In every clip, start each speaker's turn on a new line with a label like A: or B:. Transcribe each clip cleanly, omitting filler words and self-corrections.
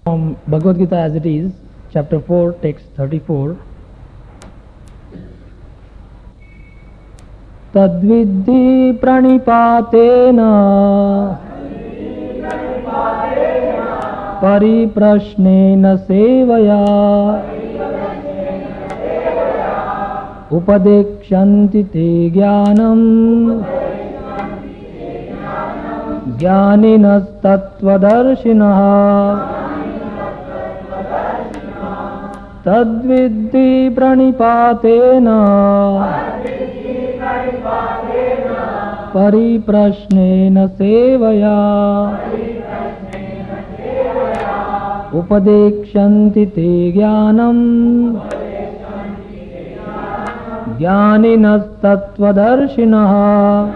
A: From Bhagavad Gita as it is, chapter 4, text 34. Tadviddhi pranipatena pariprashnena sevaya upadekshanti te jnanam jnaninas tattvadarshinaha tadviddhi pranipatena pariprashnena sevaya upadekshanti te jnanam jnaninas tattvadarshinaha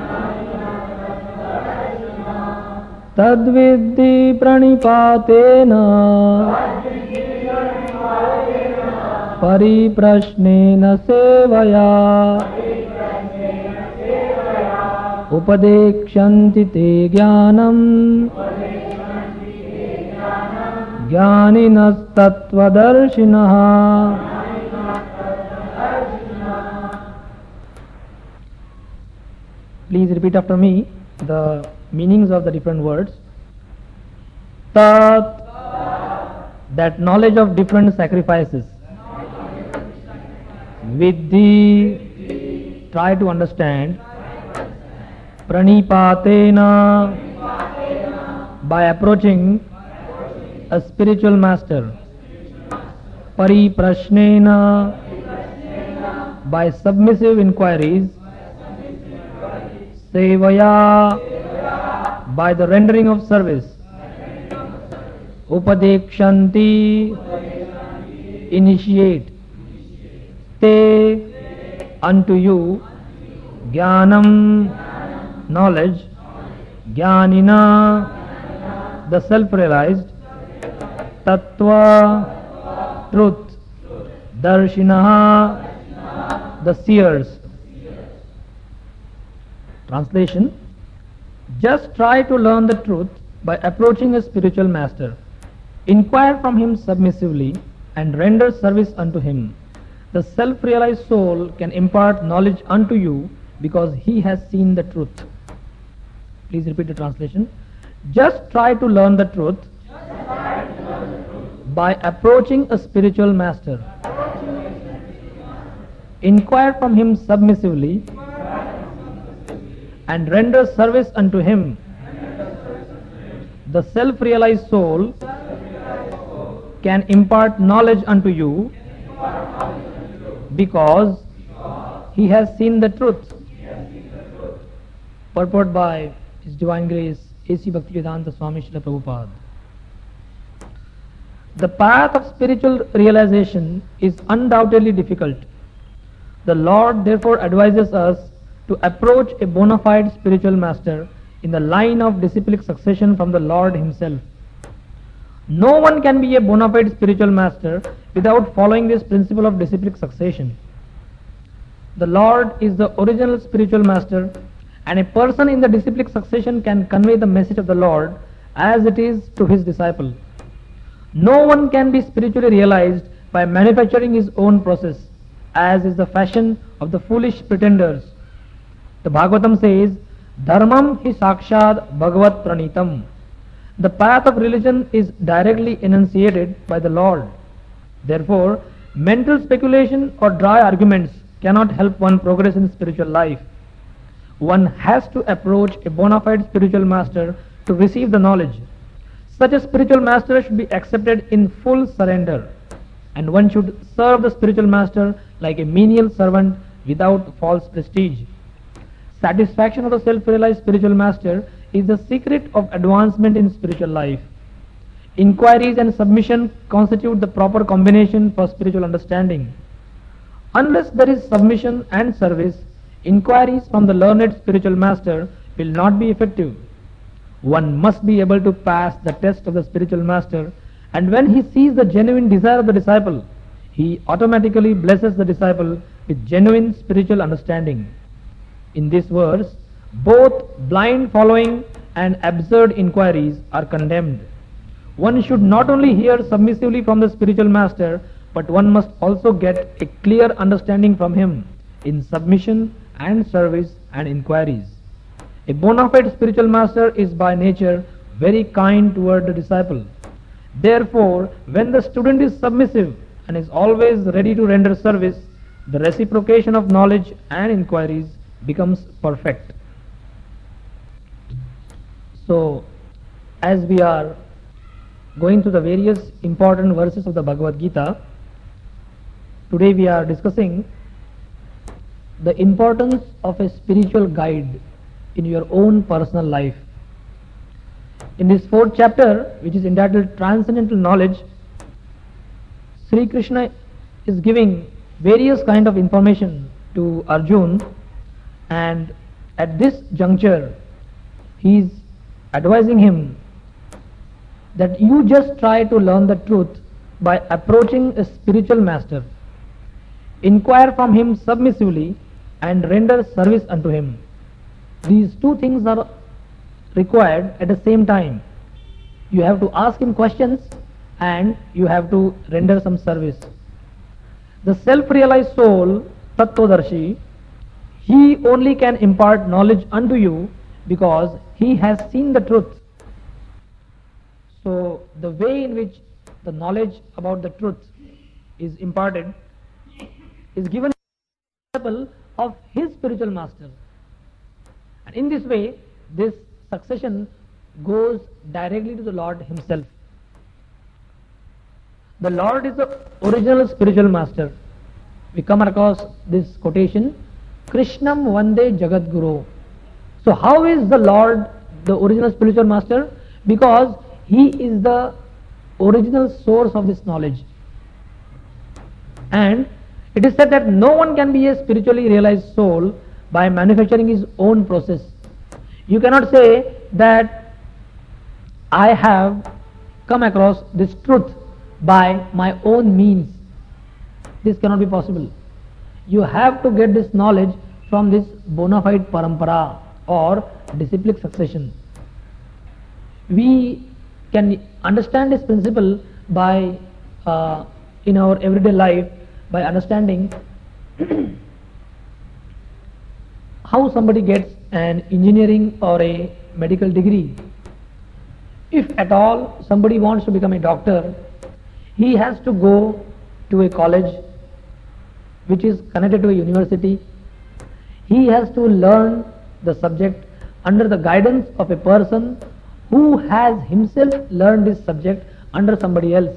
A: tadviddhi pranipatena pariprashnena sevaya upadekshanti te jnanam jnaninas tattvadarshinaha. Please repeat after me the meanings of the different words. Tat, that knowledge of different sacrifices. Viddhi, try to understand. Pranipatena, by approaching a spiritual master. Pariprashnena, by submissive inquiries. Sevaya, by the rendering of service. Upadekshanti, initiate. Te, unto you. Jnanam, knowledge. Jnanina, the self-realized. Tattva, truth. Darshinaha, the seers. Translation: just try to learn the truth by approaching a spiritual master. Inquire from him submissively and render service unto him. The self-realized soul can impart knowledge unto you because he has seen the truth. Please repeat the translation. Just try to learn the truth by approaching a spiritual master. Inquire from him submissively and render service unto him. The self-realized soul can impart knowledge unto you because he has seen the truth. Purport by His Divine Grace A.C. Bhaktivedanta Swami Srila Prabhupada. The path of spiritual realization is undoubtedly difficult. The Lord therefore advises us to approach a bona fide spiritual master in the line of disciplic succession from the Lord himself. No one can be a bona fide spiritual master without following this principle of disciplic succession. The Lord is the original spiritual master, and a person in the disciplic succession can convey the message of the Lord as it is to his disciple. No one can be spiritually realized by manufacturing his own process, as is the fashion of the foolish pretenders. The Bhagavatam says, Dharmam hi sakshad bhagavat pranitam. The path of religion is directly enunciated by the Lord. Therefore, mental speculation or dry arguments cannot help one progress in spiritual life. One has to approach a bona fide spiritual master to receive the knowledge. Such a spiritual master should be accepted in full surrender, and one should serve the spiritual master like a menial servant without false prestige. Satisfaction of the self-realized spiritual master is the secret of advancement in spiritual life. Inquiries and submission constitute the proper combination for spiritual understanding. Unless there is submission and service, inquiries from the learned spiritual master will not be effective. One must be able to pass the test of the spiritual master, and when he sees the genuine desire of the disciple, he automatically blesses the disciple with genuine spiritual understanding. In this verse, both blind following and absurd inquiries are condemned. one should not only hear submissively from the spiritual master, but one must also get a clear understanding from him in submission and service and inquiries. A bona fide spiritual master is by nature very kind toward the disciple. Therefore, when the student is submissive and is always ready to render service, the reciprocation of knowledge and inquiries becomes perfect. So, as we are going through the various important verses of the Bhagavad Gita, today we are discussing the importance of a spiritual guide in your own personal life. In this fourth chapter, which is entitled Transcendental Knowledge, Sri Krishna is giving various kind of information to Arjun, and at this juncture he is advising him that you just try to learn the truth by approaching a spiritual master. Inquire from him submissively and render service unto him. These two things are required at the same time. You have to ask him questions and you have to render some service. The self-realized soul, Tattvadarshi, he only can impart knowledge unto you because he has seen the truth. So the way in which the knowledge about the truth is imparted is given example of his spiritual master. And in this way, this succession goes directly to the Lord himself. The Lord is the original spiritual master. We come across this quotation, Krishnam Vande Jagat Guru. So how is the Lord the original spiritual master? Because he is the original source of this knowledge. And it is said that no one can be a spiritually realized soul by manufacturing his own process. You cannot say that I have come across this truth by my own means. This cannot be possible. You have to get this knowledge from this bona fide parampara or disciplic succession. We can understand this principle by in our everyday life by understanding how somebody gets an engineering or a medical degree. If at all somebody wants to become a doctor, he has to go to a college which is connected to a university. He has to learn the subject under the guidance of a person who has himself learned this subject under somebody else.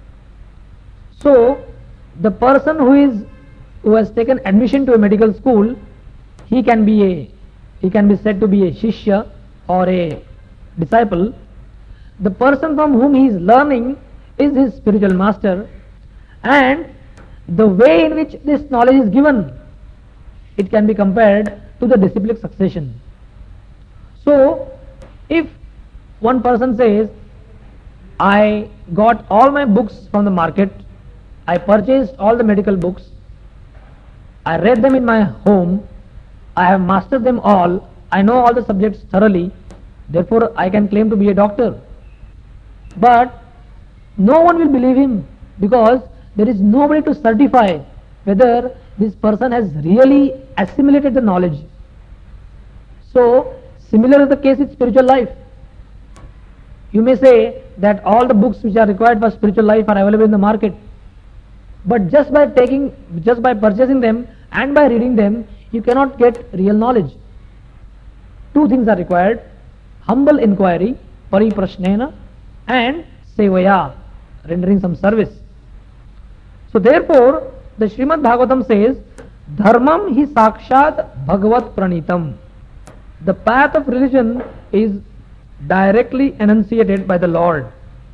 A: So the person who has taken admission to a medical school, he can be said to be a shishya or a disciple. The person from whom he is learning is his spiritual master, and the way in which this knowledge is given, it can be compared to the disciplic succession. So if one person says, I got all my books from the market, I purchased all the medical books, I read them in my home, I have mastered them all, I know all the subjects thoroughly, therefore I can claim to be a doctor. But no one will believe him, because there is nobody to certify whether this person has really assimilated the knowledge. So similar is the case with spiritual life. You may say that all the books which are required for spiritual life are available in the market, but just by purchasing them and by reading them, you cannot get real knowledge. Two things are required: humble inquiry, pariprashnena, and sevaya, rendering some service. So therefore, the Srimad Bhagavatam says, Dharmam hi sakshat bhagavat pranitam. The path of religion is directly enunciated by the Lord.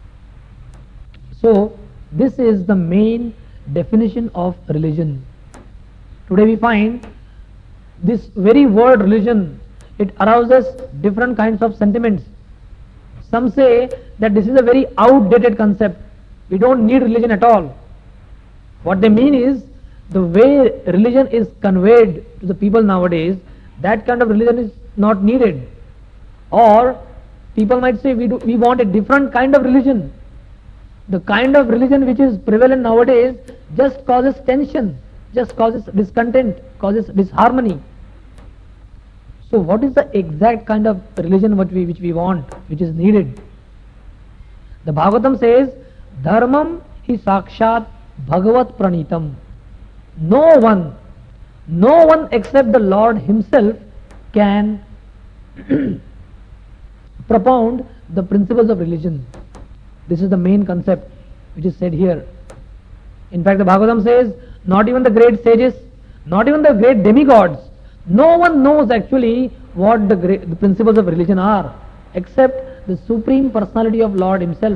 A: So this is the main definition of religion. Today we find this very word religion, it arouses different kinds of sentiments. Some say that this is a very outdated concept. We don't need religion at all. What they mean is, the way religion is conveyed to the people nowadays, that kind of religion is not needed. Or people might say, we want a different kind of religion. The kind of religion which is prevalent nowadays just causes tension, just causes discontent, causes disharmony. So what is the exact kind of religion which we want, which is needed? The Bhagavatam says, Dharmam hi sakshat bhagavat pranitam. No one except the Lord himself can propound the principles of religion. This is the main concept which is said here. In fact, the Bhagavatam says, not even the great sages, not even the great demigods, no one knows actually what the principles of religion are, except the Supreme Personality of Lord himself.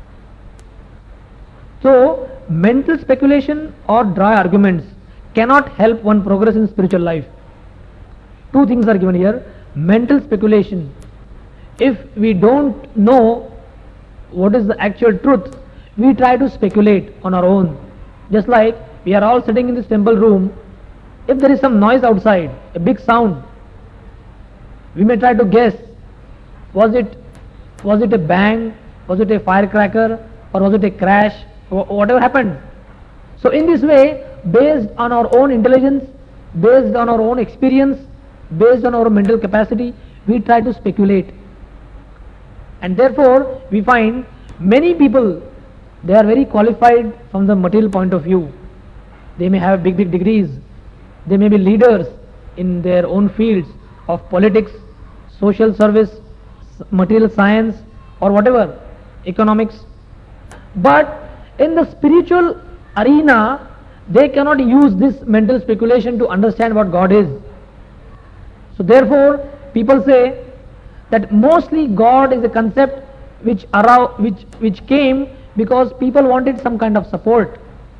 A: So, mental speculation or dry arguments cannot help one progress in spiritual life. Two things are given here. Mental speculation. If we don't know what is the actual truth, we try to speculate on our own. Just like we are all sitting in this temple room, if there is some noise outside, a big sound, we may try to guess, was it a bang, was it a firecracker, or was it a crash, whatever happened. So in this way, based on our own intelligence, based on our own experience, based on our mental capacity, we try to speculate. And therefore, we find many people, they are very qualified from the material point of view. They may have big degrees. They may be leaders in their own fields of politics, social service, material science, or whatever, economics. But in the spiritual arena, they cannot use this mental speculation to understand what God is. So therefore, people say that mostly God is a concept which came because people wanted some kind of support.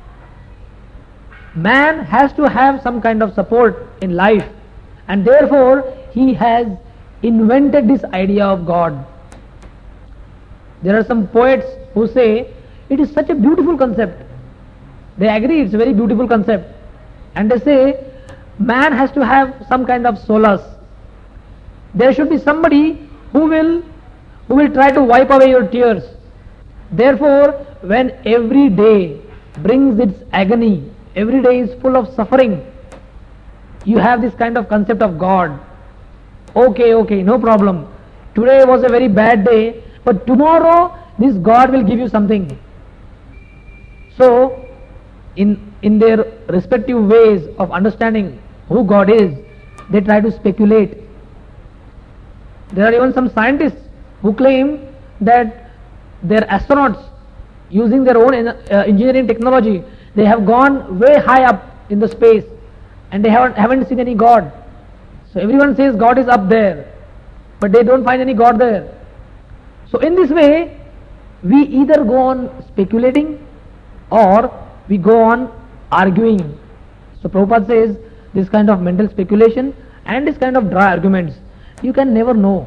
A: Man has to have some kind of support in life, and therefore he has invented this idea of God. There are some poets who say it is such a beautiful concept. They agree it's a very beautiful concept, and they say man has to have some kind of solace. There should be somebody who will try to wipe away your tears. Therefore, when every day brings its agony, every day is full of suffering, you have this kind of concept of God. Okay, no problem. Today was a very bad day, but tomorrow this God will give you something. So, in their respective ways of understanding who God is, they try to speculate. There are even some scientists who claim that their astronauts, using their own engineering technology, they have gone way high up in the space and they haven't seen any God. So everyone says God is up there, but they don't find any God there. So in this way, we either go on speculating or we go on arguing. So Prabhupada says this kind of mental speculation and this kind of dry arguments, you can never know.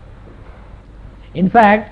A: In fact,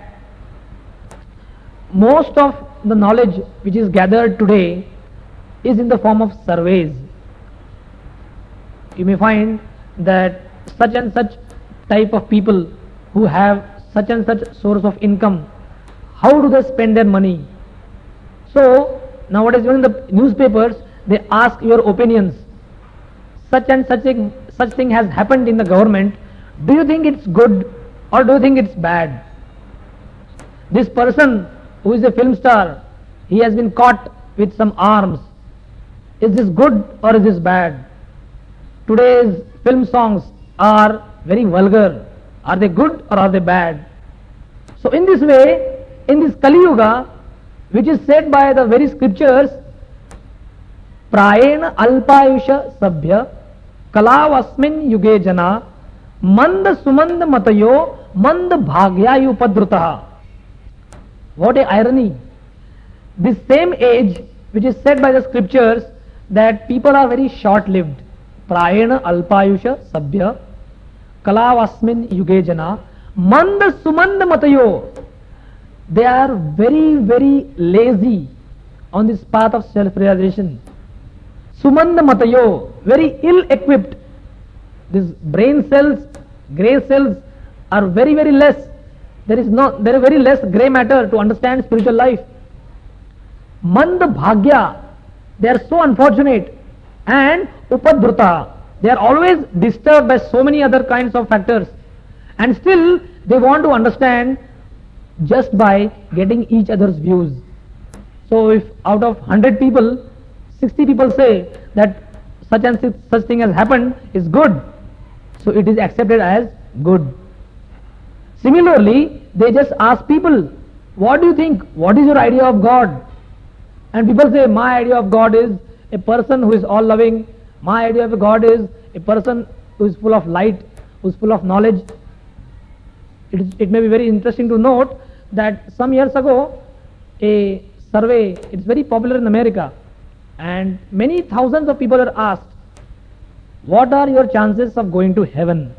A: most of the knowledge which is gathered today is in the form of surveys. You may find that such and such type of people who have such and such source of income, how do they spend their money? So nowadays even in the newspapers they ask your opinions. Such and such thing has happened in the government. Do you think it's good or do you think it's bad? This person who is a film star, he has been caught with some arms. Is this good or is this bad? Today's film songs are very vulgar. Are they good or are they bad? So in this way, in this Kali Yuga, which is said by the very scriptures, Prayena Alpayusha Sabhya Kalavasmin Yuge Jana Manda Sumanda Matayo Manda Bhagyayu Padrutaha. What a irony! This same age, which is said by the scriptures that people are very short-lived. Prayena Alpayusha Sabhya Kalavasmin Yuge Jana Manda Sumanda Matayo. They are very lazy on this path of self-realization. Sumanda Matayo, very ill-equipped. These brain cells, grey cells are very less. There is very less grey matter to understand spiritual life. Mand Bhagya, they are so unfortunate, and Upadhruta, they are always disturbed by so many other kinds of factors, and still they want to understand just by getting each other's views. So if out of 100 people, 60 people say that such and such thing has happened is good, so it is accepted as good. Similarly, they just ask people, what do you think? What is your idea of God? And people say, my idea of God is a person who is all loving. My idea of God is a person who is full of light, who is full of knowledge. It may be very interesting to note that some years ago, a survey, it's very popular in America, and many thousands of people are asked, what are your chances of going to heaven?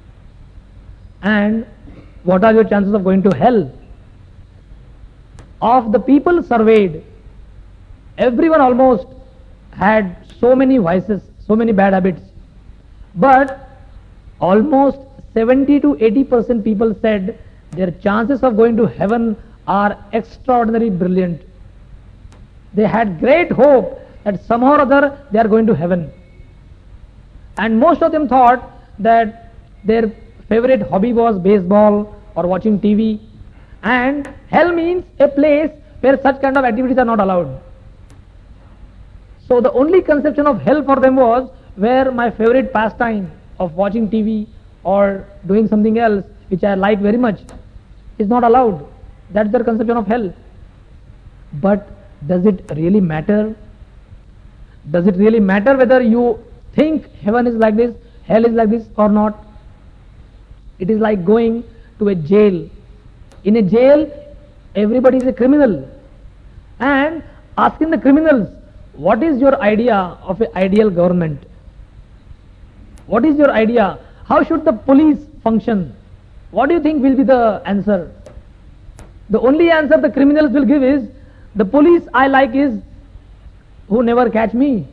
A: And what are your chances of going to hell? Of the people surveyed, everyone almost had so many vices, so many bad habits, but almost 70 to 80% people said their chances of going to heaven are extraordinarily brilliant. They had great hope that somehow or other they are going to heaven. And most of them thought that their favorite hobby was baseball or watching TV, and hell means a place where such kind of activities are not allowed. So the only conception of hell for them was where my favorite pastime of watching TV or doing something else which I like very much is not allowed. That's their conception of hell. But does it really matter? Does it really matter whether you think heaven is like this, hell is like this or not? It is like going to a jail. In a jail, everybody is a criminal, and asking the criminals, what is your idea of an ideal government? What is your idea? How should the police function? What do you think will be the answer? The only answer the criminals will give is, the police I like is who never catch me.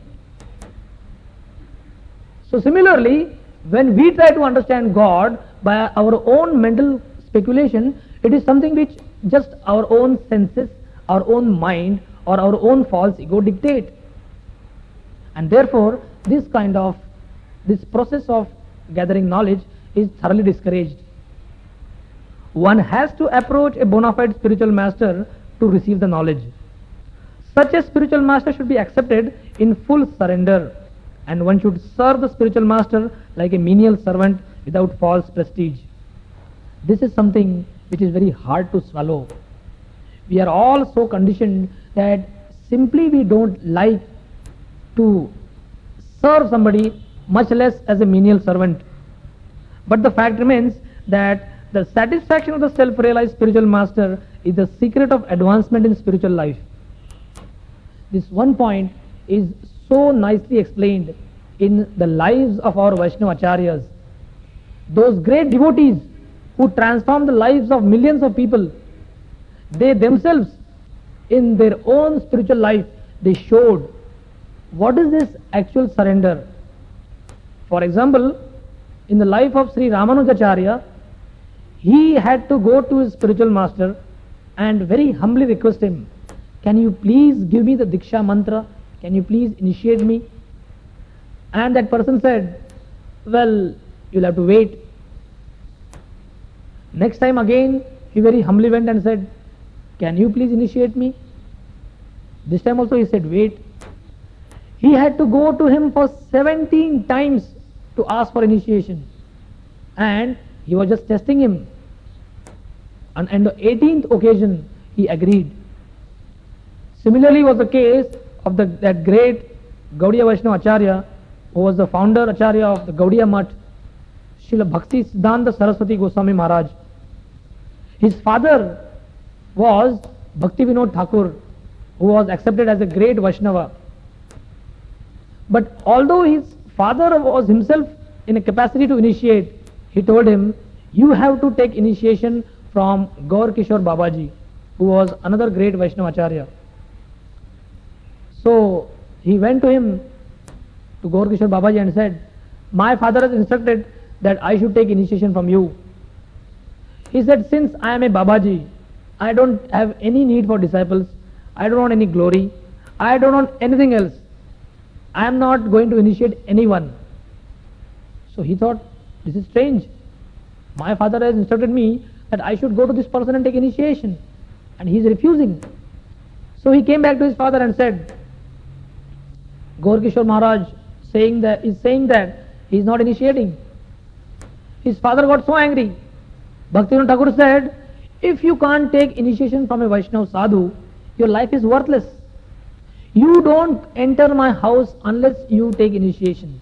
A: So similarly, when we try to understand God by our own mental speculation, it is something which just our own senses, our own mind, or our own false ego dictate. And therefore, this process of gathering knowledge is thoroughly discouraged. One has to approach a bona fide spiritual master to receive the knowledge. Such a spiritual master should be accepted in full surrender, and one should serve the spiritual master like a menial servant without false prestige. This is something which is very hard to swallow. We are all so conditioned that simply we don't like to serve somebody, much less as a menial servant. But the fact remains that the satisfaction of the self-realized spiritual master is the secret of advancement in spiritual life. This one point is so nicely explained in the lives of our Vaishnava Acharyas. Those great devotees who transformed the lives of millions of people, they themselves, in their own spiritual life, they showed what is this actual surrender. For example, in the life of Sri Ramanujacharya, he had to go to his spiritual master and very humbly request him, can you please give me the Diksha mantra? Can you please initiate me? And that person said, well, you'll have to wait. Next time again, he very humbly went and said, can you please initiate me? This time also he said, wait. He had to go to him for 17 times to ask for initiation. And he was just testing him. And on the 18th occasion, he agreed. Similarly was the case of that great Gaudiya Vaishnava Acharya, who was the founder Acharya of the Gaudiya Mutt, Srila Bhakti Siddhanta Saraswati Goswami Maharaj. His father was Bhakti Vinod Thakur, who was accepted as a great Vaishnava. But although his father was himself in a capacity to initiate, he told him, you have to take initiation from Gaur Kishore Babaji, who was another great Vaishnava Acharya. So he went to him, to Gaur Kishore Babaji, and said, my father has instructed that I should take initiation from you. He said, since I am a Babaji, I don't have any need for disciples. I don't want any glory. I don't want anything else. I am not going to initiate anyone. So he thought, this is strange. My father has instructed me that I should go to this person and take initiation, and he is refusing. So he came back to his father and said, Gaur Kishore Maharaj is saying that he is not initiating. His father got so angry. Bhaktivinoda Thakur said, if you can't take initiation from a Vaishnava sadhu, your life is worthless. You don't enter my house unless you take initiation.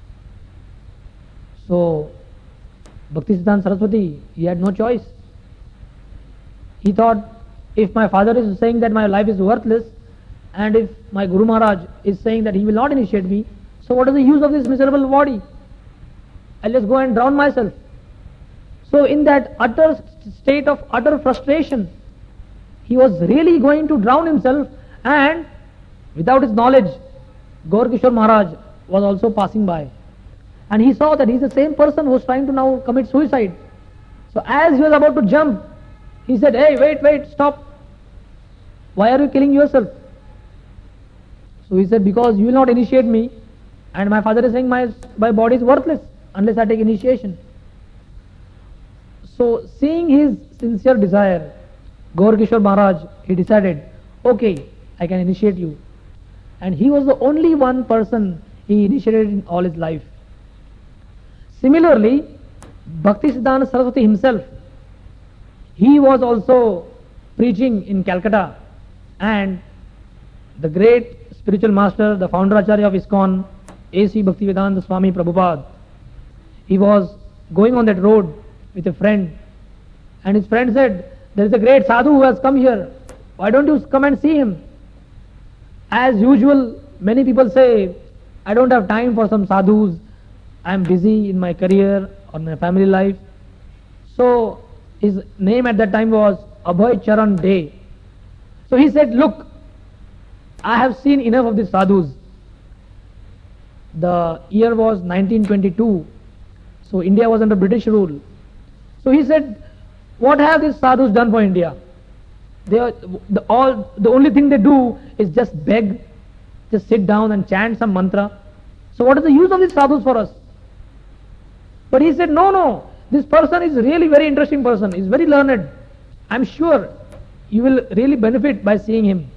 A: So Bhaktisiddhanta Saraswati, he had no choice. He thought, if my father is saying that my life is worthless, and if my Guru Maharaj is saying that he will not initiate me, so what is the use of this miserable body? I'll just go and drown myself. So in that utter state of utter frustration, he was really going to drown himself, and without his knowledge, Gaur Kishore Maharaj was also passing by. And he saw that he is the same person who was trying to now commit suicide. So as he was about to jump, he said, hey, wait, stop. Why are you killing yourself? So he said, because you will not initiate me, and my father is saying my body is worthless unless I take initiation. So seeing his sincere desire, Gaur Kishore Maharaj, he decided, okay, I can initiate you. And he was the only one person he initiated in all his life. Similarly, Bhaktisiddhanta Saraswati himself, he was also preaching in Calcutta, and the great spiritual master, the founder acharya of ISKCON, A.C. Bhaktivedanta Swami Prabhupada, he was going on that road with a friend, and his friend said, there is a great sadhu who has come here, why don't you come and see him? As usual, many people say, I don't have time for some sadhus, I am busy in my career or my family life. So his name at that time was Abhay Charan Dey. So he said, look, I have seen enough of these sadhus. The year was 1922, so India was under British rule. So he said, what have these sadhus done for India? The only thing they do is just beg, just sit down and chant some mantra. So what is the use of these sadhus for us? But he said, no, this person is really very interesting person, he is very learned. I am sure you will really benefit by seeing him.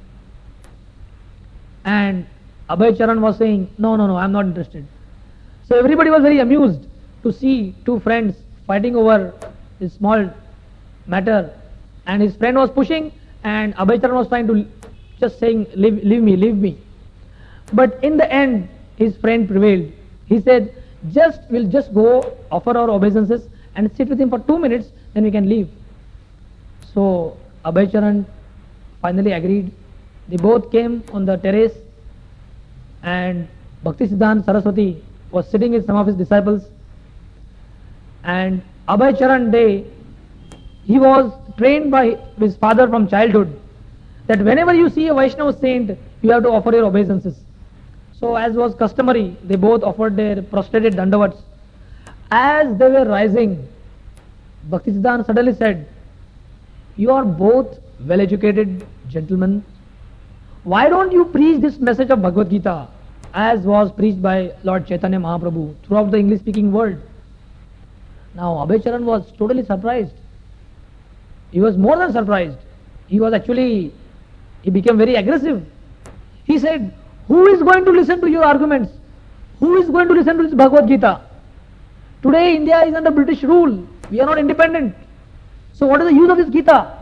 A: And Abhay Charan was saying, no, I am not interested. So everybody was very amused to see two friends fighting over this small matter, and his friend was pushing, and Abhay Charan was trying to just saying, leave me. But in the end, his friend prevailed. He said, we'll just go offer our obeisances and sit with him for 2 minutes, then we can leave. So Abhay Charan finally agreed. They both came on the terrace, and Bhaktisiddhanta Saraswati was sitting with some of his disciples, and Abhay Charan Dey, he was trained by his father from childhood that whenever you see a Vaishnava saint, you have to offer your obeisances. So as was customary, they both offered their prostrated dandavats. As they were rising, Bhaktisiddhanta suddenly said, you are both well-educated gentlemen. Why don't you preach this message of Bhagavad Gita as was preached by Lord Chaitanya Mahaprabhu throughout the English-speaking world? Now Abhay Charan was totally surprised. He was more than surprised. He became very aggressive. He said, who is going to listen to your arguments? Who is going to listen to this Bhagavad Gita? Today India is under British rule. We are not independent. So what is the use of this Gita?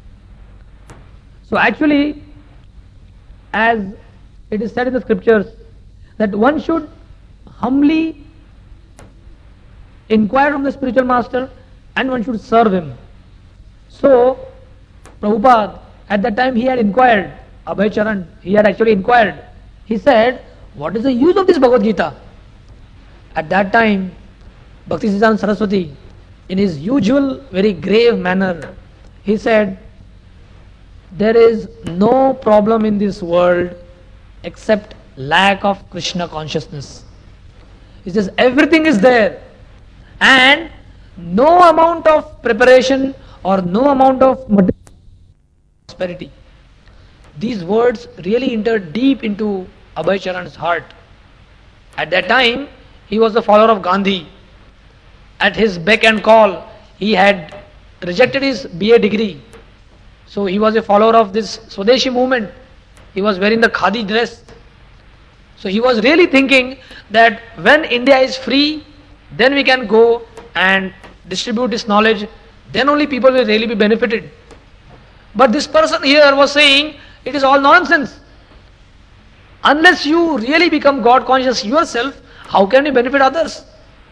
A: So actually, as it is said in the scriptures, that one should humbly inquire from the spiritual master and one should serve him. So Prabhupada, at that time he had inquired, Abhay Charan, he had actually inquired. He said, what is the use of this Bhagavad Gita? At that time, Bhaktisiddhanta Saraswati, in his usual very grave manner, he said, there is no problem in this world except lack of Krishna consciousness. He says everything is there, and no amount of preparation or no amount of material prosperity. These words really entered deep into Abhay Charan's heart. At that time, he was a follower of Gandhi. At his beck and call, he had rejected his BA degree. So he was a follower of this Swadeshi movement. He was wearing the khadi dress. So he was really thinking that when India is free, then we can go and distribute this knowledge. Then only people will really be benefited. But this person here was saying, it is all nonsense. Unless you really become God conscious yourself, how can you benefit others?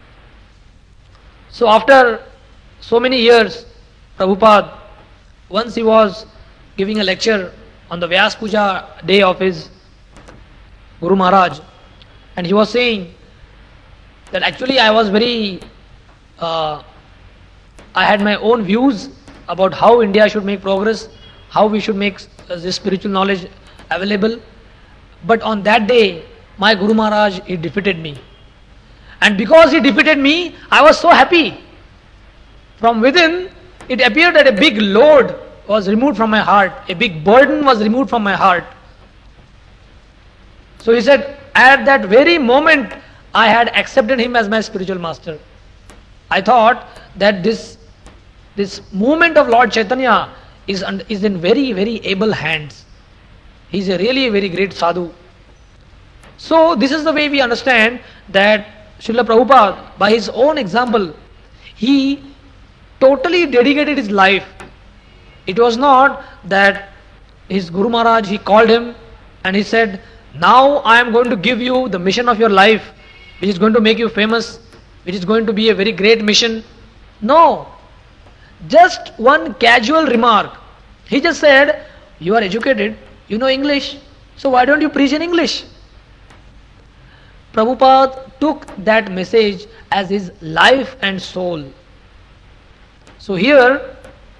A: So after so many years, Prabhupada, once he was giving a lecture on the Vyas Puja day of his Guru Maharaj, and he was saying that actually I was I had my own views about how India should make progress, how we should make this spiritual knowledge available. But on that day, my Guru Maharaj, he defeated me. And because he defeated me, I was so happy. From within, it appeared that a big load was removed from my heart. A big burden was removed from my heart. So he said, at that very moment, I had accepted him as my spiritual master. I thought that this movement of Lord Chaitanya is in very, very able hands. He is a really very great sadhu. So this is the way we understand that Srila Prabhupada, by his own example, he totally dedicated his life. It was not that his Guru Maharaj, he called him and he said, now I am going to give you the mission of your life, which is going to make you famous, which is going to be a very great mission. No. Just one casual remark. He just said, you are educated, you know English, so why don't you preach in English? Prabhupada took that message as his life and soul. So here,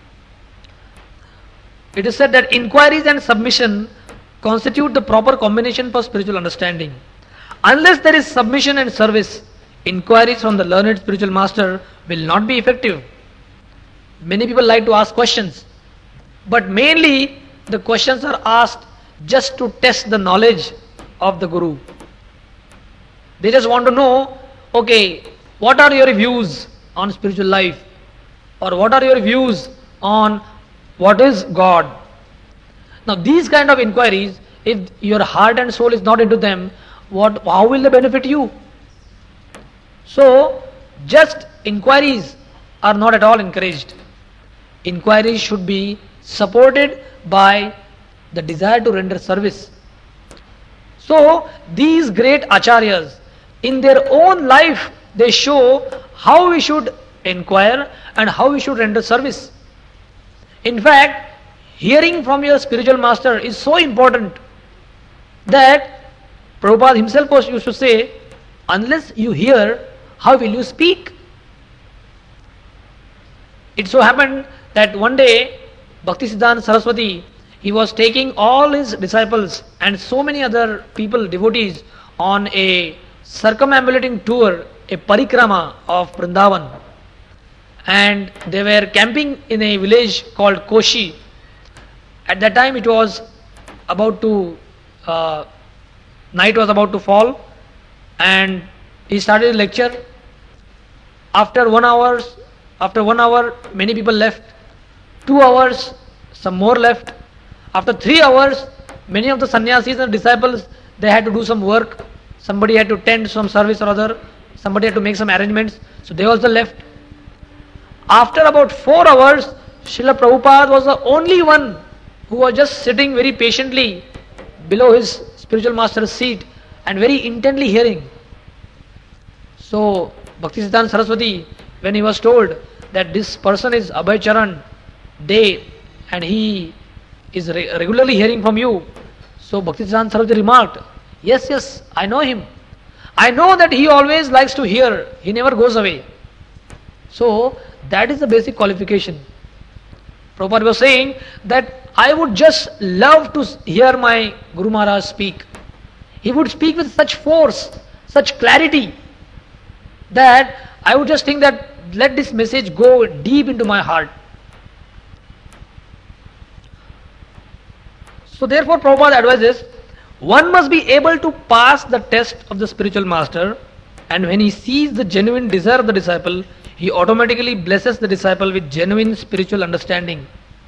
A: it is said that inquiries and submission constitute the proper combination for spiritual understanding. Unless there is submission and service, inquiries from the learned spiritual master will not be effective. Many people like to ask questions, but mainly the questions are asked just to test the knowledge of the Guru. They just want to know, okay, what are your views on spiritual life? Or what are your views on what is God? Now these kind of inquiries, if your heart and soul is not into them, how will they benefit you? So, just inquiries are not at all encouraged. Inquiries should be supported by the desire to render service. So, these great acharyas, in their own life, they show how we should inquire and how we should render service. In fact, hearing from your spiritual master is so important that Prabhupada himself used to say, unless you hear, how will you speak? It so happened that one day, Bhaktisiddhanta Saraswati, he was taking all his disciples and so many other people, devotees, on a circumambulating tour, a parikrama of Vrindavan. And they were camping in a village called Koshi. At that time it was about to, night was about to fall, and he started a lecture. After 1 hour, many people left. 2 hours, some more left. After 3 hours, many of the sannyasis and disciples, they had to do some work. Somebody had to tend some service or other. Somebody had to make some arrangements. So they also left. After about 4 hours, Srila Prabhupada was the only one who was just sitting very patiently below his spiritual master's seat and very intently hearing. So Bhaktisiddhanta Saraswati, when he was told that this person is Abhay Charan Day and he is regularly hearing from you, so Bhaktisiddhanta Saraswati remarked, yes, I know him. I know that he always likes to hear, he never goes away. So that is the basic qualification. Prabhupada was saying that I would just love to hear my Guru Maharaj speak. He would speak with such force, such clarity, that I would just think that let this message go deep into my heart. So therefore Prabhupada advises, one must be able to pass the test of the spiritual master, and when he sees the genuine desire of the disciple, he automatically blesses the disciple with genuine spiritual understanding.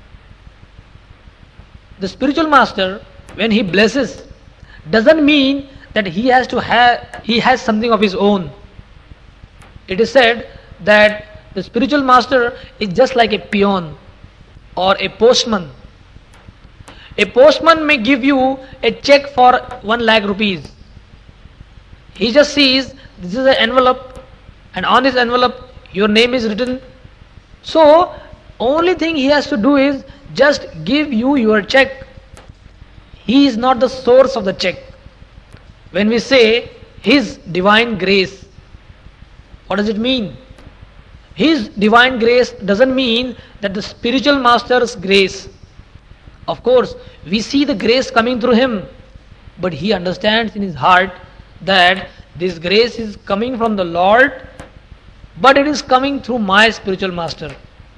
A: The spiritual master, when he blesses, doesn't mean that he has something of his own. It is said that the spiritual master is just like a peon or a postman. A postman may give you a check for 1 lakh rupees. He just sees this is an envelope, and on this envelope your name is written. So only thing he has to do is just give you your check. He is not the source of the check. When we say His divine grace, what does it mean? His divine grace doesn't mean that the spiritual master's grace. Of course, we see the grace coming through him, but he understands in his heart that this grace is coming from the Lord, but it is coming through my spiritual master.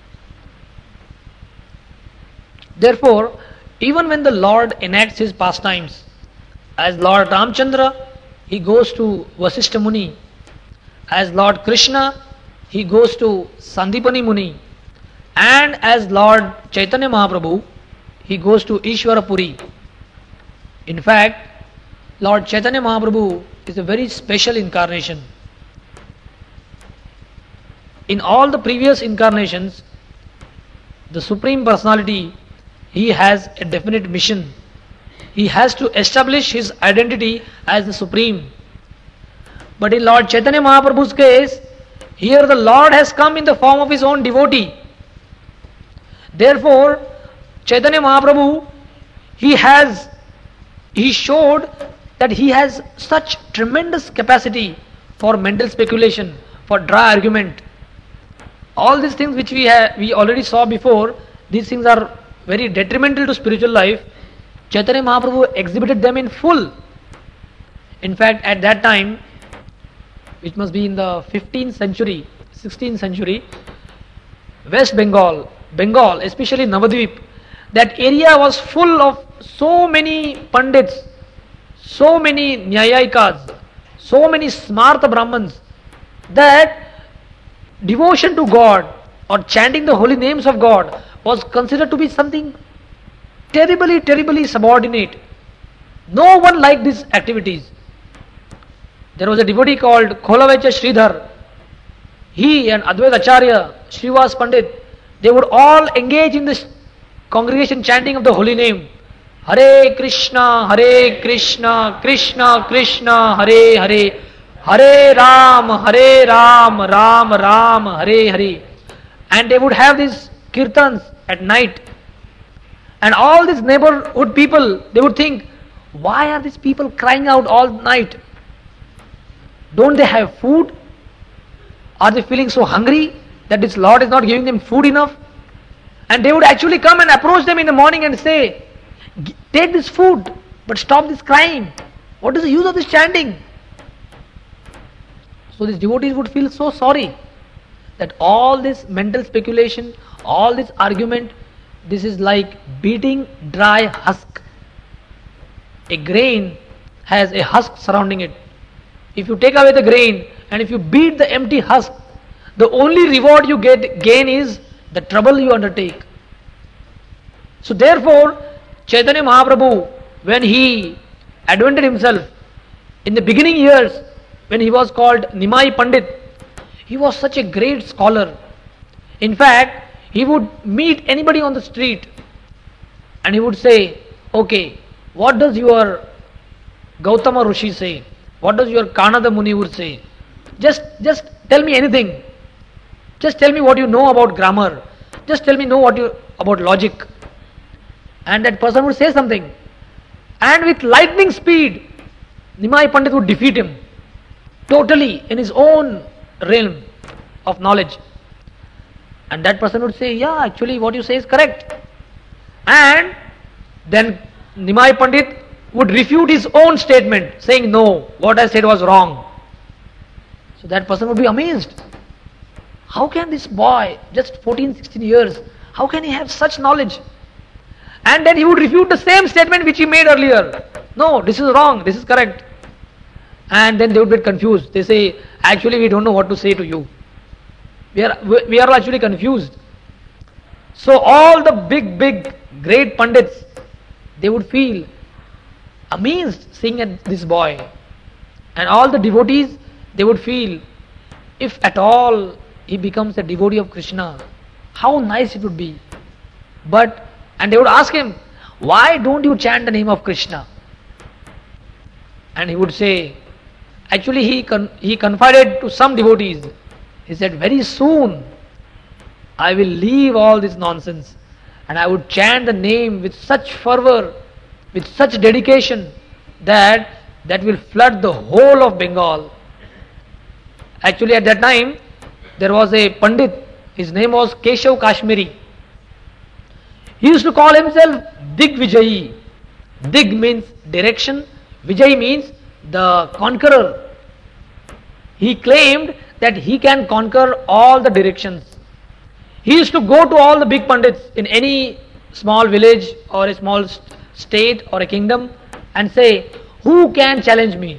A: Therefore, even when the Lord enacts his pastimes, as Lord Ramchandra, he goes to Vasishtha Muni. As Lord Krishna, he goes to Sandipani Muni. And as Lord Chaitanya Mahaprabhu, he goes to Ishvara Puri. In fact, Lord Chaitanya Mahaprabhu is a very special incarnation. In all the previous incarnations, the Supreme Personality, he has a definite mission. He has to establish his identity as the Supreme. But in Lord Chaitanya Mahaprabhu's case, here the Lord has come in the form of his own devotee. Therefore, Chaitanya Mahaprabhu, he showed that he has such tremendous capacity for mental speculation, for dry argument. All these things which we already saw before, these things are very detrimental to spiritual life. Chaitanya Mahaprabhu exhibited them in full. In fact, at that time, which must be in the 15th century, 16th century, West Bengal, especially Navadvip, that area was full of so many pandits, so many nyayikas, so many smarta brahmans, that devotion to God or chanting the holy names of God was considered to be something terribly, terribly subordinate. No one liked these activities. There was a devotee called Kholavecha Sridhar. He and Advaita Acharya, Srivas Pandit, they would all engage in this congregation chanting of the holy name. Hare Krishna, Krishna Krishna, Hare Hare, Hare Ram, Ram Ram, Hare Hare. And they would have these kirtans at night. And all these neighborhood people, they would think, why are these people crying out all night? Don't they have food? Are they feeling so hungry that this Lord is not giving them food enough? And they would actually come and approach them in the morning and say, take this food, but stop this crying. What is the use of this chanting? So these devotees would feel so sorry that all this mental speculation, all this argument, this is like beating dry husk. A grain has a husk surrounding it. If you take away the grain and if you beat the empty husk, the only reward you gain is the trouble you undertake. So therefore, Chaitanya Mahaprabhu, when he advented himself in the beginning years, when he was called Nimai Pandit, he was such a great scholar. In fact, he would meet anybody on the street and he would say, okay, what does your Gautama Rishi say? What does your Kanada Muni would say? Just tell me anything. Just tell me what you know about grammar. Just tell me about logic. And that person would say something. And with lightning speed, Nimai Pandit would defeat him. Totally in his own realm of knowledge. And that person would say, yeah, actually what you say is correct. And then Nimai Pandit would refute his own statement, saying, no, what I said was wrong. So that person would be amazed. How can this boy, just 14, 16 years, how can he have such knowledge? And then he would refute the same statement which he made earlier. No, this is wrong, this is correct. And then they would get confused. They say, actually we don't know what to say to you. We are actually confused. So all the big, great Pandits, they would feel amazed seeing at this boy. And all the devotees, they would feel, if at all he becomes a devotee of Krishna, how nice it would be. And they would ask him, why don't you chant the name of Krishna? And he would say, actually he confided to some devotees, he said, very soon I will leave all this nonsense and I would chant the name with such fervor, with such dedication that will flood the whole of Bengal. Actually at that time there was a Pandit, his name was Keshav Kashmiri. He used to call himself Digvijayi. Dig means direction, Vijay means the conqueror. He claimed that he can conquer all the directions. He used to go to all the big Pandits in any small village or a small state or a kingdom and say, who can challenge me?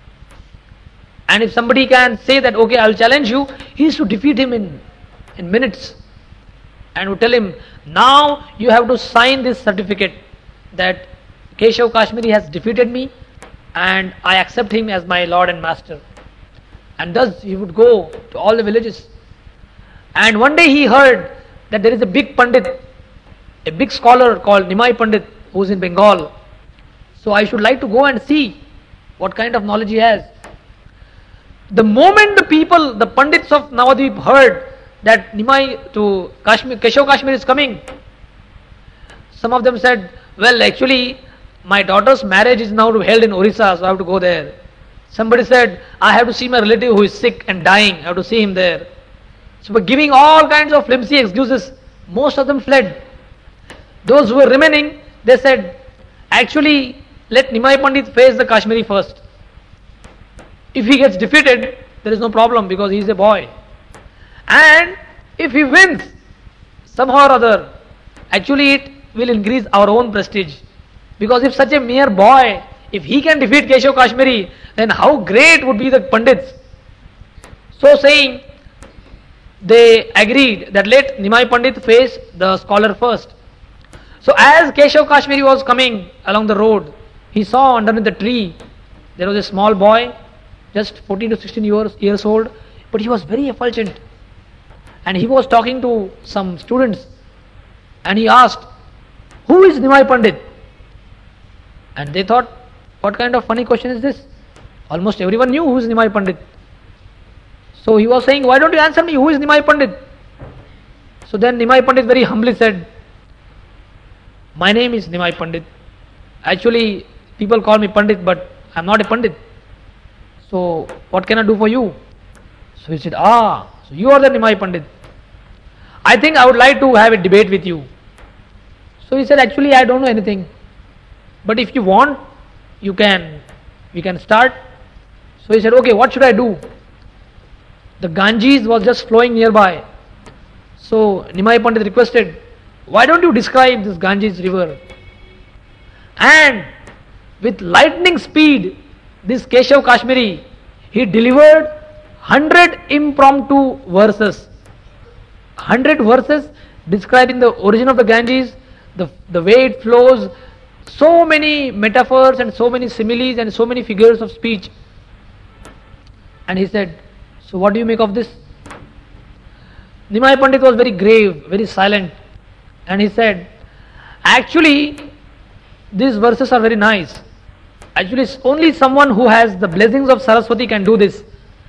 A: And if somebody can say that, okay, I will challenge you, he used to defeat him in minutes and would tell him, now you have to sign this certificate that Keshav Kashmiri has defeated me and I accept him as my Lord and Master. And thus he would go to all the villages. And one day he heard that there is a big Pandit, a big scholar called Nimai Pandit, who is in Bengal. So I should like to go and see what kind of knowledge he has. The moment the Pandits of Navadvip heard that Nimai to Keshav Kashmiri is coming, some of them said, well, actually my daughter's marriage is now held in Orissa, so I have to go there. Somebody said, I have to see my relative who is sick and dying, I have to see him there. So by giving all kinds of flimsy excuses, most of them fled. Those who were remaining, they said, actually let Nimai Pandit face the Kashmiri first. If he gets defeated, there is no problem because he is a boy. And if he wins, somehow or other, actually it will increase our own prestige. Because if such a mere boy, if he can defeat Keshav Kashmiri, then how great would be the Pandits. So saying, they agreed that let Nimai Pandit face the scholar first. So as Keshav Kashmiri was coming along the road, he saw underneath the tree, there was a small boy, just 14 to 16 years old, but he was very effulgent. And he was talking to some students and he asked, who is Nimai Pandit? And they thought, what kind of funny question is this? Almost everyone knew who is Nimai Pandit. So he was saying, why don't you answer me, who is Nimai Pandit? So then Nimai Pandit very humbly said, my name is Nimai Pandit. Actually, people call me Pandit, but I am not a Pandit. So what can I do for you? So he said, so you are the Nimai Pandit. I think I would like to have a debate with you. So he said, actually I don't know anything. But if you want, we can start. So he said, okay, what should I do? The Ganges was just flowing nearby. So Nimai Pandit requested, why don't you describe this Ganges river? And with lightning speed, this Keshav Kashmiri, he delivered 100 impromptu verses. 100 verses describing the origin of the Ganges, the way it flows, so many metaphors and so many similes and so many figures of speech. And he said, so what do you make of this? Nimai Pandit was very grave, very silent. And he said, actually, these verses are very nice. Actually, only someone who has the blessings of Saraswati can do this.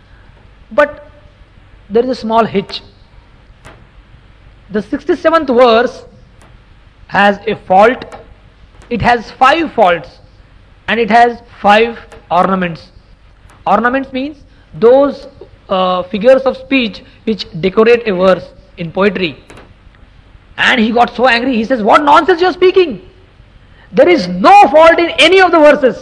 A: But there is a small hitch. The 67th verse has a fault. It has 5 faults and it has 5 ornaments. Ornaments means those figures of speech which decorate a verse in poetry. And he got so angry, he says, what nonsense you are speaking? There is no fault in any of the verses.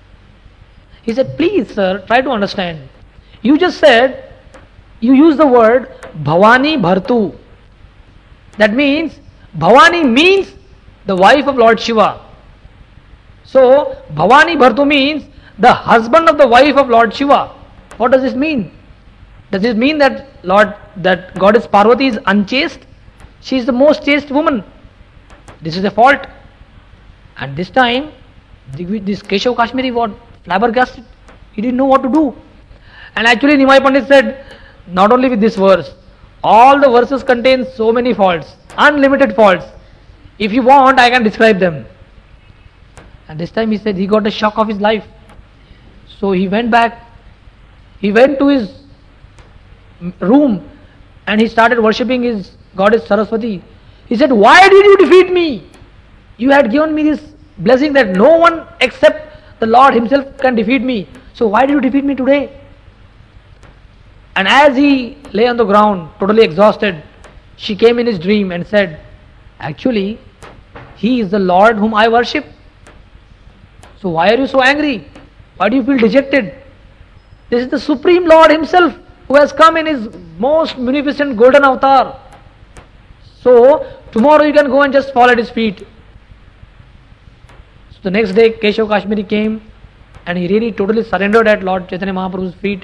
A: He said, please sir, try to understand. You just said, you use the word Bhavani Bhartu. That means, Bhavani means the wife of Lord Shiva. So, Bhavani Bhartu means the husband of the wife of Lord Shiva. What does this mean? Does this mean that Goddess Parvati is unchaste? She is the most chaste woman. This is a fault. And this time, this Keshav Kashmiri was flabbergasted. He didn't know what to do. And actually Nimai Pandit said, not only with this verse, all the verses contain so many faults, unlimited faults. If you want, I can describe them. And this time he said he got a shock of his life. So he went back. He went to his room and he started worshipping his goddess Saraswati. He said, why did you defeat me? You had given me this blessing that no one except the Lord himself can defeat me. So why did you defeat me today? And as he lay on the ground, totally exhausted, she came in his dream and said, actually, he is the Lord whom I worship. So why are you so angry? Why do you feel dejected? This is the Supreme Lord himself who has come in his most munificent golden avatar. So tomorrow you can go and just fall at his feet. So the next day Keshav Kashmiri came and he really totally surrendered at Lord Chaitanya Mahaprabhu's feet.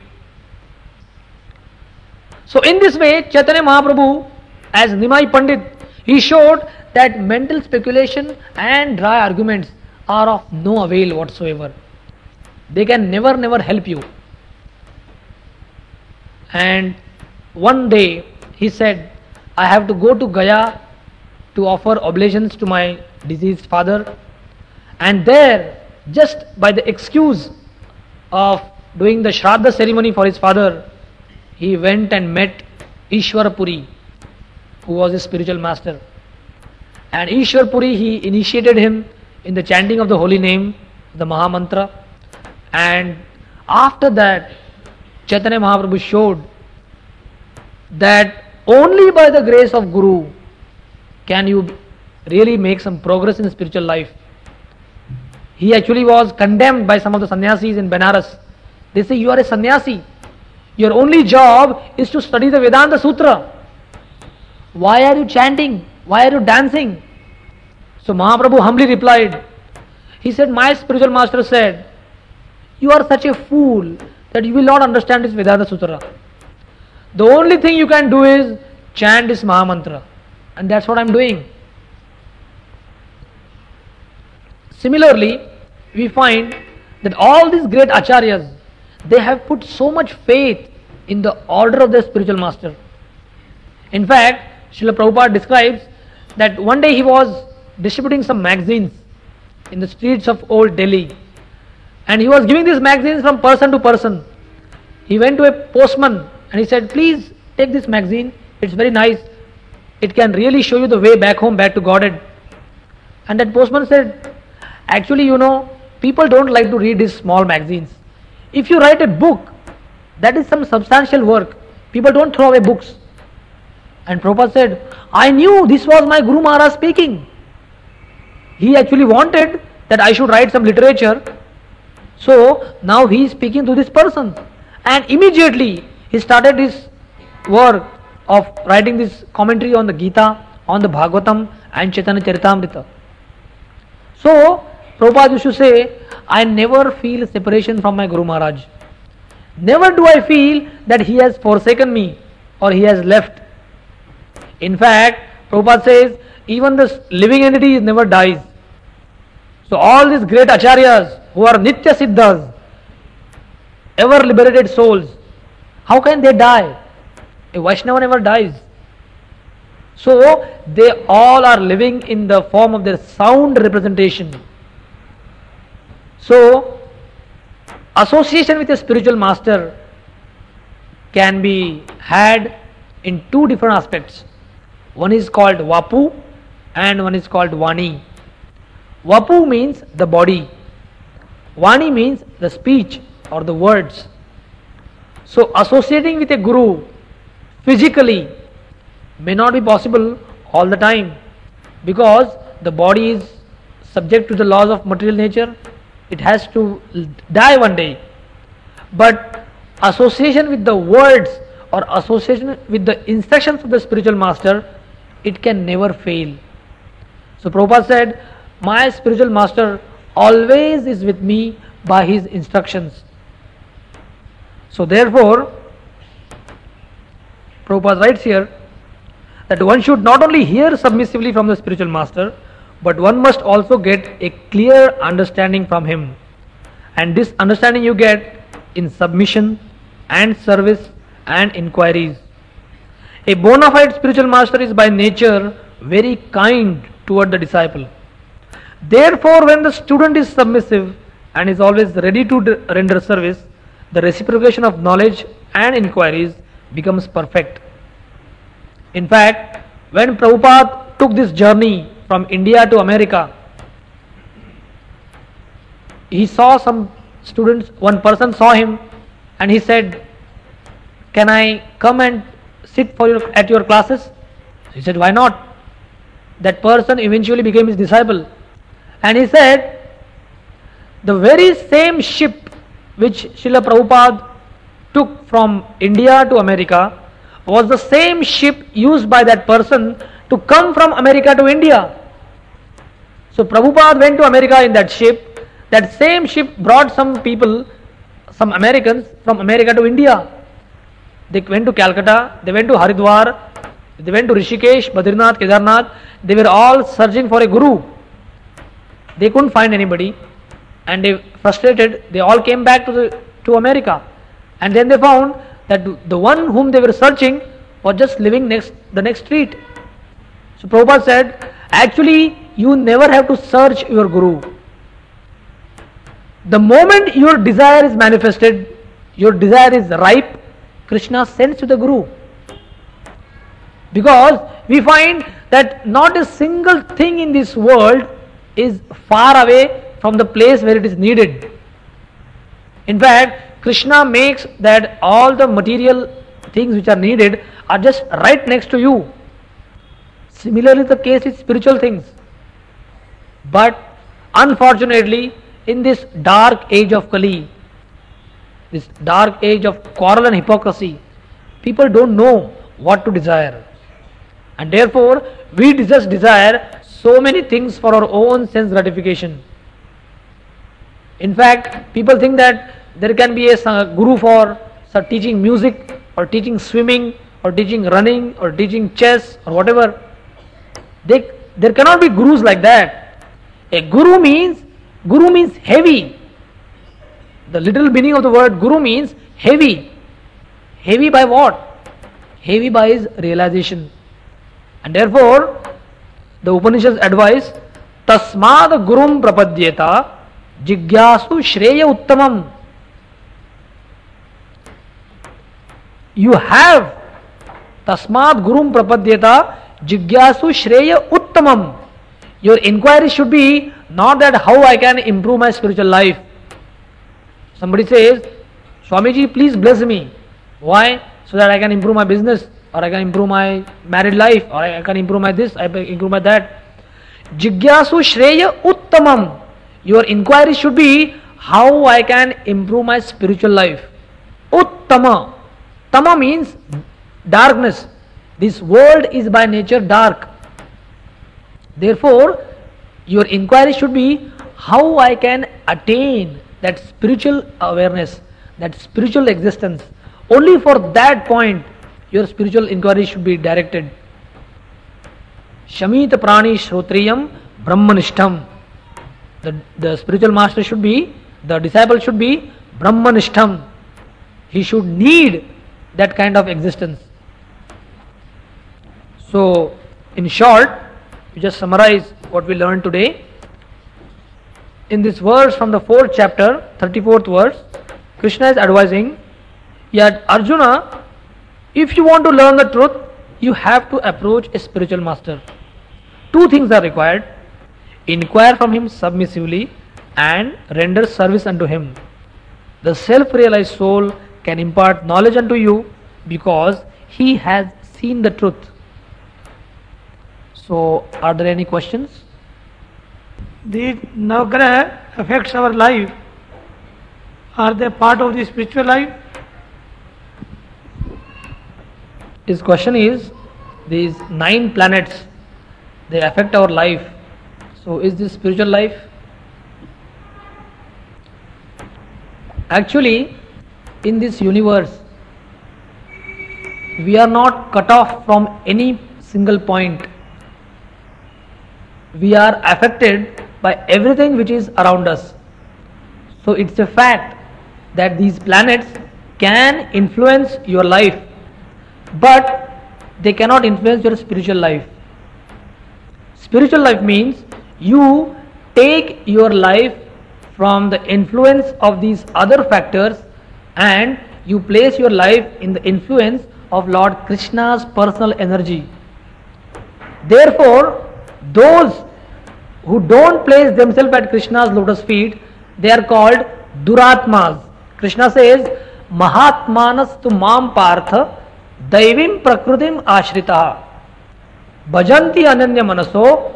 A: So in this way, Chaitanya Mahaprabhu, as Nimai Pandit, he showed that mental speculation and dry arguments are of no avail whatsoever. They can never help you. And one day he said, I have to go to Gaya to offer oblations to my deceased father. And there, just by the excuse of doing the Shraddha ceremony for his father, he went and met Ishwar Puri, who was his spiritual master. And Ishwar Puri, he initiated him in the chanting of the holy name, the Maha Mantra. And after that, Chaitanya Mahaprabhu showed that only by the grace of Guru can you really make some progress in spiritual life. He actually was condemned by some of the sannyasis in Benares. They say, you are a sannyasi. Your only job is to study the Vedanta Sutra. Why are you chanting? Why are you dancing? So Mahaprabhu humbly replied. He said, my spiritual master said, you are such a fool that you will not understand this Vedanta Sutra. The only thing you can do is chant this Maha Mantra. And that's what I am doing. Similarly, we find that all these great acharyas, they have put so much faith in the order of their spiritual master. In fact, Srila Prabhupada describes that one day he was distributing some magazines in the streets of old Delhi. And he was giving these magazines from person to person. He went to a postman and he said, please take this magazine. It's very nice. It can really show you the way back home, back to Godhead. And that postman said, actually, you know, people don't like to read these small magazines. If you write a book, that is some substantial work. People don't throw away books. And Prabhupada said, I knew this was my Guru Maharaj speaking. He actually wanted that I should write some literature. So now he is speaking to this person. And immediately he started his work of writing this commentary on the Gita, on the Bhagavatam and Chaitanya Charitamrita. So Prabhupada used to say, I never feel separation from my Guru Maharaj. Never do I feel that he has forsaken me or he has left. In fact, Prabhupada says, even the living entity never dies. So all these great acharyas who are Nitya Siddhas, ever liberated souls, how can they die? A Vaishnava never dies. So they all are living in the form of their sound representation. So association with a spiritual master can be had in two different aspects. One is called Vapu and one is called Vani. Vapu means the body. Vani means the speech or the words. So associating with a guru physically may not be possible all the time because the body is subject to the laws of material nature. It has to die one day. But association with the words or association with the instructions of the spiritual master, it can never fail. So Prabhupada said, my spiritual master always is with me by his instructions. So therefore, Prabhupada writes here that one should not only hear submissively from the spiritual master, but one must also get a clear understanding from him. And this understanding you get in submission and service and inquiries. A bona fide spiritual master is by nature very kind toward the disciple. Therefore, when the student is submissive and is always ready to render service, the reciprocation of knowledge and inquiries becomes perfect. In fact, when Prabhupada took this journey from India to America, he saw some students, one person saw him and he said, can I come and sit at your classes? He said, why not? That person eventually became his disciple. And he said, the very same ship which Srila Prabhupada took from India to America was the same ship used by that person to come from America to India. So Prabhupada went to America in that ship. That same ship brought some people, some Americans from America to India. They went to Calcutta, they went to Haridwar, they went to Rishikesh, Badrinath, Kedarnath. They were all searching for a guru. They couldn't find anybody, and they frustrated. They all came back to America, and then they found that the one whom they were searching was just living the next street. So Prabhupada said, actually you never have to search your guru. The moment your desire is manifested, your desire is ripe, Krishna sends you the guru. Because we find that not a single thing in this world is far away from the place where it is needed. In fact, Krishna makes that all the material things which are needed are just right next to you. Similarly, the case with spiritual things. But unfortunately, in this dark age of Kali, this dark age of quarrel and hypocrisy, people don't know what to desire. And therefore, we just desire so many things for our own sense gratification. In fact, people think that there can be a guru for teaching music, or teaching swimming, or teaching running, or teaching chess, or whatever. There cannot be gurus like that. A guru means heavy. The literal meaning of the word guru means heavy. Heavy by what? Heavy by his realization. And therefore, the Upanishads advise, Tasmad Gurum Prapadyeta Jigyasu Shreya Uttamam. You have Tasmad Gurum Prapadyeta Jigyasu Shreya Uttamam. Your inquiry should be not that how I can improve my spiritual life. Somebody says, Swamiji, please bless me. Why? So that I can improve my business, or I can improve my married life, or I can improve my this, I can improve my that. Jigyasu Shreya Uttamam. Your inquiry should be how I can improve my spiritual life. Uttama. Tama means darkness. This world is by nature dark. Therefore, your inquiry should be how I can attain that spiritual awareness, that spiritual existence. Only for that point, your spiritual inquiry should be directed. Shamit Prani Shrotriyam Brahmanishtam. The spiritual master should be, the disciple should be Brahmanishtam. He should need that kind of existence. So, in short, we just summarize what we learned today. In this verse from the 4th chapter, 34th verse, Krishna is advising, yet Arjuna, if you want to learn the truth, you have to approach a spiritual master. Two things are required. Inquire from him submissively and render service unto him. The self-realized soul can impart knowledge unto you because he has seen the truth. So, are there any questions?
B: These Navagraha affects our life. Are they part of the spiritual life?
A: His question is, these 9 planets, they affect our life. So is this spiritual life? Actually, in this universe, we are not cut off from any single point. We are affected by everything which is around us. So it's a fact that these planets can influence your life, but they cannot influence your spiritual life. Spiritual life means you take your life from the influence of these other factors and you place your life in the influence of Lord Krishna's personal energy. Therefore, those who don't place themselves at Krishna's lotus feet, they are called Duratmas. Krishna says, Mahatmanastu mam partha daivim prakrutim ashritaha bhajanti ananya manaso.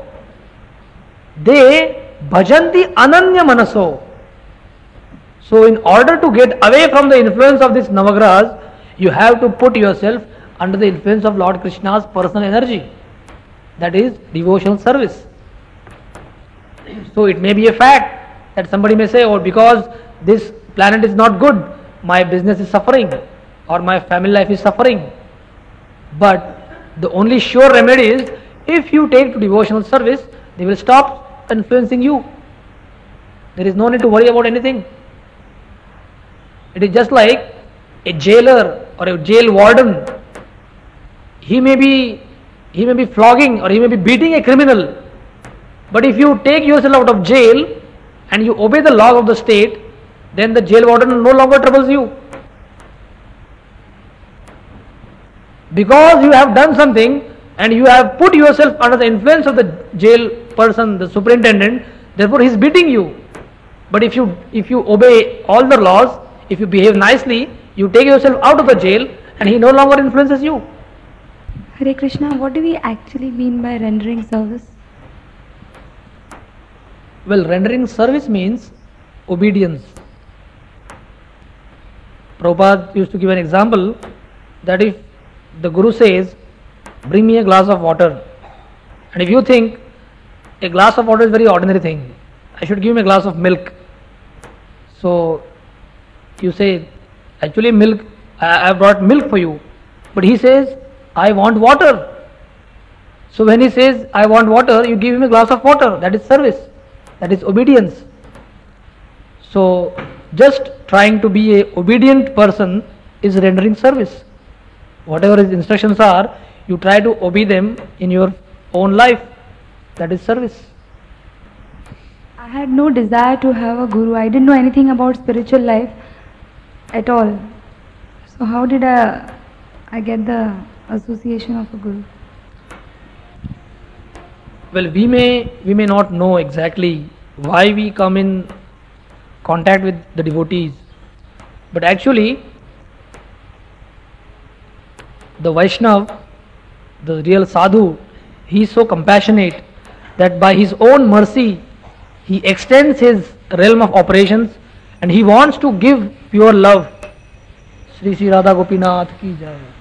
A: They bhajanti ananya manaso. So in order to get away from the influence of this Navagrahas, you have to put yourself under the influence of Lord Krishna's personal energy. That is devotional service. So it may be a fact that somebody may say, oh, because this planet is not good, my business is suffering or my family life is suffering. But the only sure remedy is, if you take to devotional service, they will stop influencing you. There is no need to worry about anything. It is just like a jailer or a jail warden. He may be flogging or he may be beating a criminal. But if you take yourself out of jail and you obey the law of the state, then the jail warden no longer troubles you. Because you have done something and you have put yourself under the influence of the jail person, the superintendent, therefore he is beating you. But if you obey all the laws, if you behave nicely, you take yourself out of the jail and he no longer influences you.
C: Hare Krishna, what do we actually mean by rendering service?
A: Well, rendering service means obedience. Prabhupada used to give an example that if the Guru says, bring me a glass of water, and if you think a glass of water is a very ordinary thing, I should give him a glass of milk. So you say, actually milk, I have brought milk for you. But he says, I want water. So when he says, I want water, you give him a glass of water. That is service. That is obedience. So just trying to be a obedient person is rendering service. Whatever his instructions are, you try to obey them in your own life. That is service.
C: I had no desire to have a guru. I didn't know anything about spiritual life at all. So how did I get the association of a guru?
A: Well, we may not know exactly why we come in contact with the devotees, but actually the Vaishnav, the real sadhu, he is so compassionate that by his own mercy he extends his realm of operations and he wants to give pure love. Sri Sri Radha Gopinath ki jai.